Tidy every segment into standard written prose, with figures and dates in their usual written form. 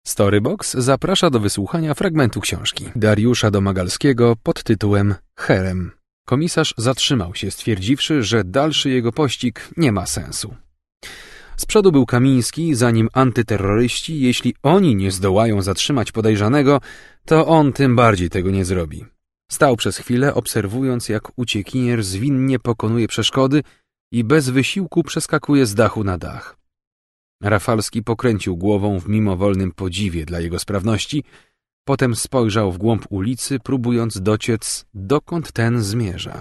Storybox zaprasza do wysłuchania fragmentu książki Dariusza Domagalskiego pod tytułem Herem. Komisarz zatrzymał się, stwierdziwszy, że dalszy jego pościg nie ma sensu. Z przodu był Kamiński, za nim antyterroryści. Jeśli oni nie zdołają zatrzymać podejrzanego, to on tym bardziej tego nie zrobi. Stał przez chwilę, obserwując, jak uciekinier zwinnie pokonuje przeszkody i bez wysiłku przeskakuje z dachu na dach. Rafalski pokręcił głową w mimowolnym podziwie dla jego sprawności, potem spojrzał w głąb ulicy, próbując dociec, dokąd ten zmierza.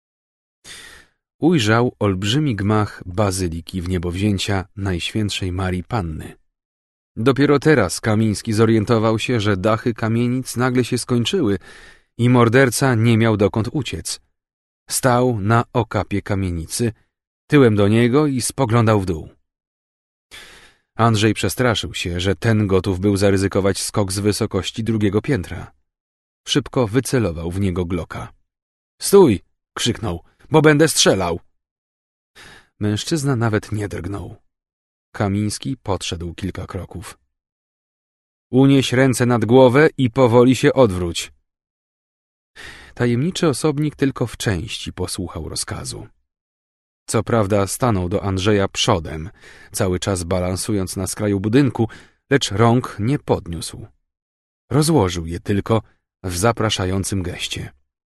Ujrzał olbrzymi gmach bazyliki wniebowzięcia Najświętszej Marii Panny. Dopiero teraz Kamiński zorientował się, że dachy kamienic nagle się skończyły i morderca nie miał dokąd uciec. Stał na okapie kamienicy, tyłem do niego i spoglądał w dół. Andrzej przestraszył się, że ten gotów był zaryzykować skok z wysokości drugiego piętra. Szybko wycelował w niego Glocka. — Stój! — krzyknął. — Bo będę strzelał! Mężczyzna nawet nie drgnął. Kamiński podszedł kilka kroków. — Unieś ręce nad głowę i powoli się odwróć. Tajemniczy osobnik tylko w części posłuchał rozkazu. Co prawda stanął do Andrzeja przodem, cały czas balansując na skraju budynku, lecz rąk nie podniósł. Rozłożył je tylko w zapraszającym geście.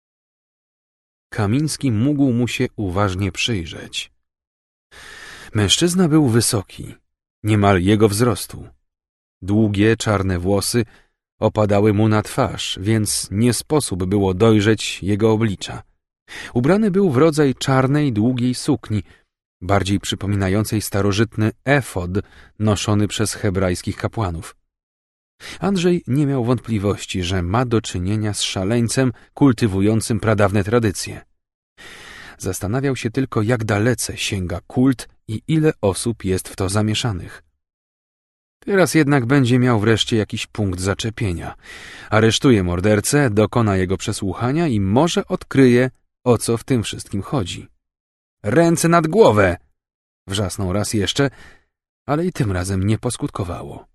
Kamiński mógł mu się uważnie przyjrzeć. Mężczyzna był wysoki, niemal jego wzrostu. Długie, czarne włosy opadały mu na twarz, więc nie sposób było dojrzeć jego oblicza. Ubrany był w rodzaj czarnej, długiej sukni, bardziej przypominającej starożytny efod noszony przez hebrajskich kapłanów. Andrzej nie miał wątpliwości, że ma do czynienia z szaleńcem kultywującym pradawne tradycje. Zastanawiał się tylko, jak dalece sięga kult i ile osób jest w to zamieszanych. Teraz jednak będzie miał wreszcie jakiś punkt zaczepienia. Aresztuje mordercę, dokona jego przesłuchania i może odkryje, o co w tym wszystkim chodzi. — Ręce nad głowę! — wrzasnął raz jeszcze, ale i tym razem nie poskutkowało.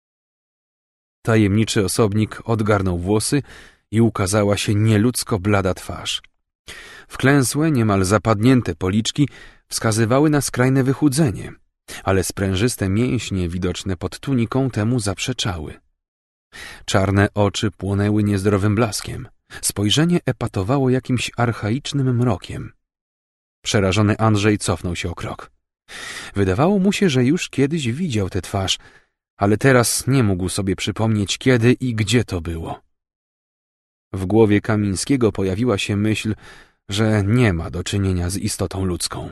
Tajemniczy osobnik odgarnął włosy i ukazała się nieludzko blada twarz. Wklęsłe, niemal zapadnięte policzki wskazywały na skrajne wychudzenie, ale sprężyste mięśnie widoczne pod tuniką temu zaprzeczały. Czarne oczy płonęły niezdrowym blaskiem. Spojrzenie epatowało jakimś archaicznym mrokiem. Przerażony Andrzej cofnął się o krok. Wydawało mu się, że już kiedyś widział tę twarz, ale teraz nie mógł sobie przypomnieć, kiedy i gdzie to było. W głowie Kamińskiego pojawiła się myśl, że nie ma do czynienia z istotą ludzką.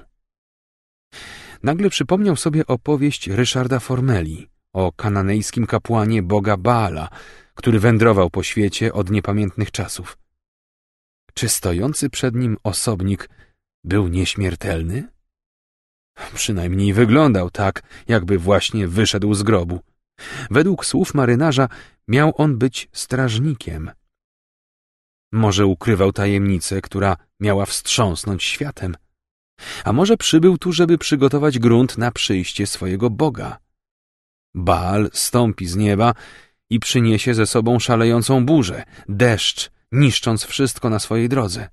Nagle przypomniał sobie opowieść Ryszarda Formeli o kananejskim kapłanie boga Baala, który wędrował po świecie od niepamiętnych czasów. Czy stojący przed nim osobnik był nieśmiertelny? Przynajmniej wyglądał tak, jakby właśnie wyszedł z grobu. Według słów marynarza miał on być strażnikiem. Może ukrywał tajemnicę, która miała wstrząsnąć światem. A może przybył tu, żeby przygotować grunt na przyjście swojego Boga. Baal stąpi z nieba i przyniesie ze sobą szalejącą burzę, deszcz, niszcząc wszystko na swojej drodze.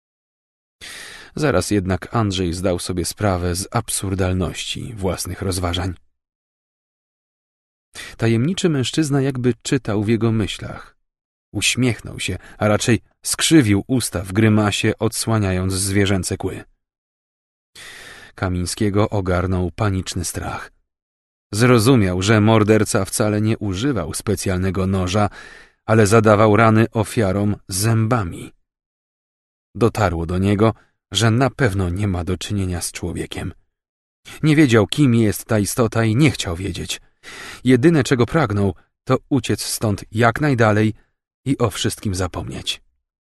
Zaraz jednak Andrzej zdał sobie sprawę z absurdalności własnych rozważań. Tajemniczy mężczyzna jakby czytał w jego myślach. Uśmiechnął się, a raczej skrzywił usta w grymasie, odsłaniając zwierzęce kły. Kamińskiego ogarnął paniczny strach. Zrozumiał, że morderca wcale nie używał specjalnego noża, ale zadawał rany ofiarom zębami. Dotarło do niego, że na pewno nie ma do czynienia z człowiekiem. Nie wiedział, kim jest ta istota i nie chciał wiedzieć. Jedyne, czego pragnął, to uciec stąd jak najdalej i o wszystkim zapomnieć.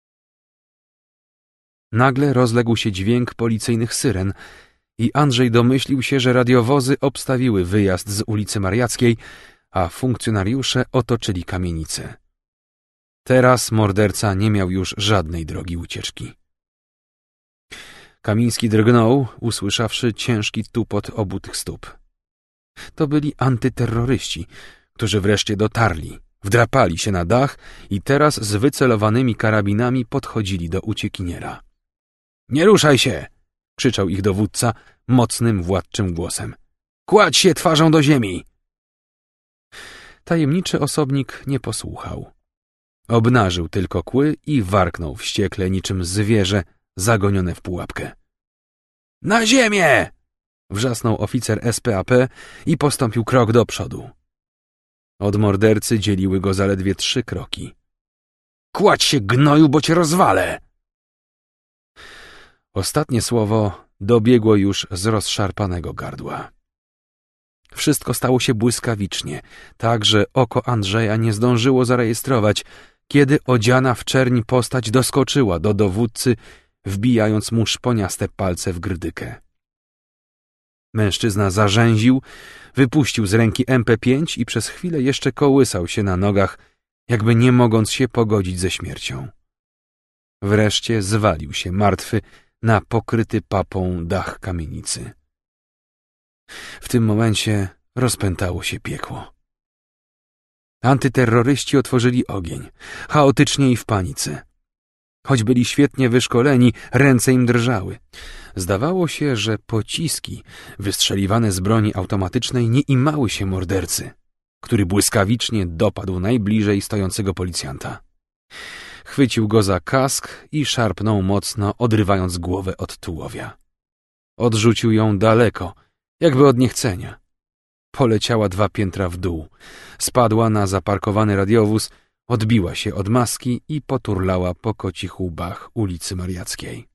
Nagle rozległ się dźwięk policyjnych syren i Andrzej domyślił się, że radiowozy obstawiły wyjazd z ulicy Mariackiej, a funkcjonariusze otoczyli kamienicę. Teraz morderca nie miał już żadnej drogi ucieczki. Kamiński drgnął, usłyszawszy ciężki tupot obutych stóp. To byli antyterroryści, którzy wreszcie dotarli, wdrapali się na dach i teraz z wycelowanymi karabinami podchodzili do uciekiniera. — Nie ruszaj się! — krzyczał ich dowódca mocnym, władczym głosem. — Kładź się twarzą do ziemi! Tajemniczy osobnik nie posłuchał. Obnażył tylko kły i warknął wściekle niczym zwierzę zagonione w pułapkę. — Na ziemię! — wrzasnął oficer SPAP i postąpił krok do przodu. Od mordercy dzieliły go zaledwie 3 kroki. — Kładź się, gnoju, bo cię rozwalę! Ostatnie słowo dobiegło już z rozszarpanego gardła. Wszystko stało się błyskawicznie, tak że oko Andrzeja nie zdążyło zarejestrować, kiedy odziana w czerń postać doskoczyła do dowódcy, wbijając mu szponiaste palce w grdykę. Mężczyzna zarzęził, wypuścił z ręki MP5 i przez chwilę jeszcze kołysał się na nogach, jakby nie mogąc się pogodzić ze śmiercią. Wreszcie zwalił się martwy na pokryty papą dach kamienicy. W tym momencie rozpętało się piekło. Antyterroryści otworzyli ogień, chaotycznie i w panice. Choć byli świetnie wyszkoleni, ręce im drżały. Zdawało się, że pociski wystrzeliwane z broni automatycznej nie imały się mordercy, który błyskawicznie dopadł najbliżej stojącego policjanta. Chwycił go za kask i szarpnął mocno, odrywając głowę od tułowia. Odrzucił ją daleko, jakby od niechcenia. Poleciała 2 piętra w dół, spadła na zaparkowany radiowóz, odbiła się od maski i poturlała po kocich łbach ulicy Mariackiej.